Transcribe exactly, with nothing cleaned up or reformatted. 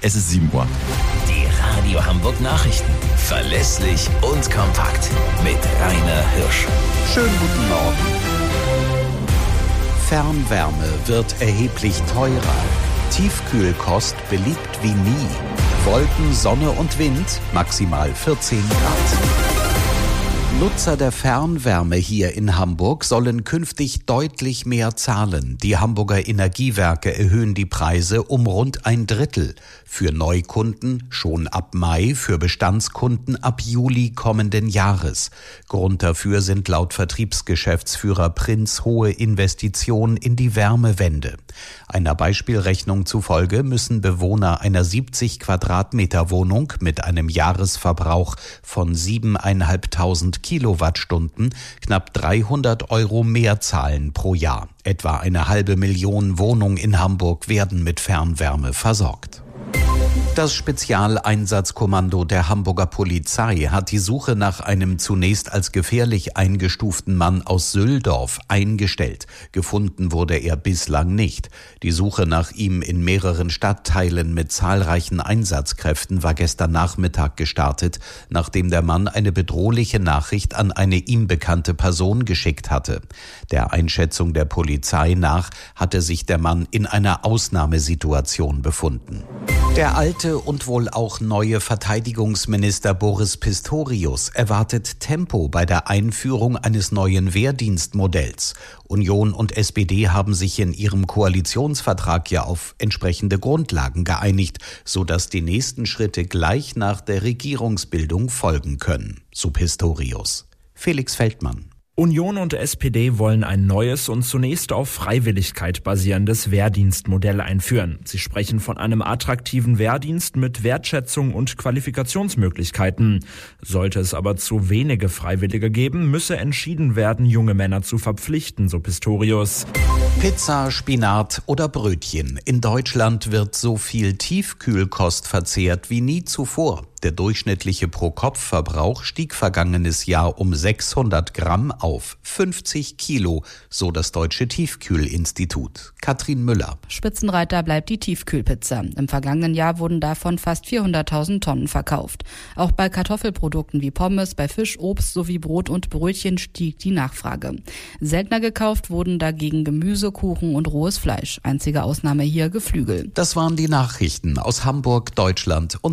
Es ist sieben Uhr. Die Radio Hamburg Nachrichten. Verlässlich und kompakt. Mit Rainer Hirsch. Schönen guten Morgen. Fernwärme wird erheblich teurer. Tiefkühlkost beliebt wie nie. Wolken, Sonne und Wind, maximal vierzehn Grad. Nutzer der Fernwärme hier in Hamburg sollen künftig deutlich mehr zahlen. Die Hamburger Energiewerke erhöhen die Preise um rund ein Drittel. Für Neukunden schon ab Mai, für Bestandskunden ab Juli kommenden Jahres. Grund dafür sind laut Vertriebsgeschäftsführer Prinz hohe Investitionen in die Wärmewende. Einer Beispielrechnung zufolge müssen Bewohner einer siebzig Quadratmeter Wohnung mit einem Jahresverbrauch von siebeneinhalbtausend Kilowattstunden knapp dreihundert Euro mehr zahlen pro Jahr. Etwa eine halbe Million Wohnungen in Hamburg werden mit Fernwärme versorgt. Das Spezialeinsatzkommando der Hamburger Polizei hat die Suche nach einem zunächst als gefährlich eingestuften Mann aus Sülldorf eingestellt. Gefunden wurde er bislang nicht. Die Suche nach ihm in mehreren Stadtteilen mit zahlreichen Einsatzkräften war gestern Nachmittag gestartet, nachdem der Mann eine bedrohliche Nachricht an eine ihm bekannte Person geschickt hatte. Der Einschätzung der Polizei nach hatte sich der Mann in einer Ausnahmesituation befunden. Der alte und wohl auch neue Verteidigungsminister Boris Pistorius erwartet Tempo bei der Einführung eines neuen Wehrdienstmodells. Union und S P D haben sich in ihrem Koalitionsvertrag ja auf entsprechende Grundlagen geeinigt, sodass die nächsten Schritte gleich nach der Regierungsbildung folgen können, so Pistorius. Felix Feldmann. Union und S P D wollen ein neues und zunächst auf Freiwilligkeit basierendes Wehrdienstmodell einführen. Sie sprechen von einem attraktiven Wehrdienst mit Wertschätzung und Qualifikationsmöglichkeiten. Sollte es aber zu wenige Freiwillige geben, müsse entschieden werden, junge Männer zu verpflichten, so Pistorius. Pizza, Spinat oder Brötchen. In Deutschland wird so viel Tiefkühlkost verzehrt wie nie zuvor. Der durchschnittliche Pro-Kopf-Verbrauch stieg vergangenes Jahr um sechshundert Gramm auf fünfzig Kilo, so das Deutsche Tiefkühlinstitut. Katrin Müller. Spitzenreiter bleibt die Tiefkühlpizza. Im vergangenen Jahr wurden davon fast vierhunderttausend Tonnen verkauft. Auch bei Kartoffelprodukten wie Pommes, bei Fisch, Obst sowie Brot und Brötchen stieg die Nachfrage. Seltener gekauft wurden dagegen Gemüse, Kuchen und rohes Fleisch. Einzige Ausnahme hier Geflügel. Das waren die Nachrichten aus Hamburg, Deutschland und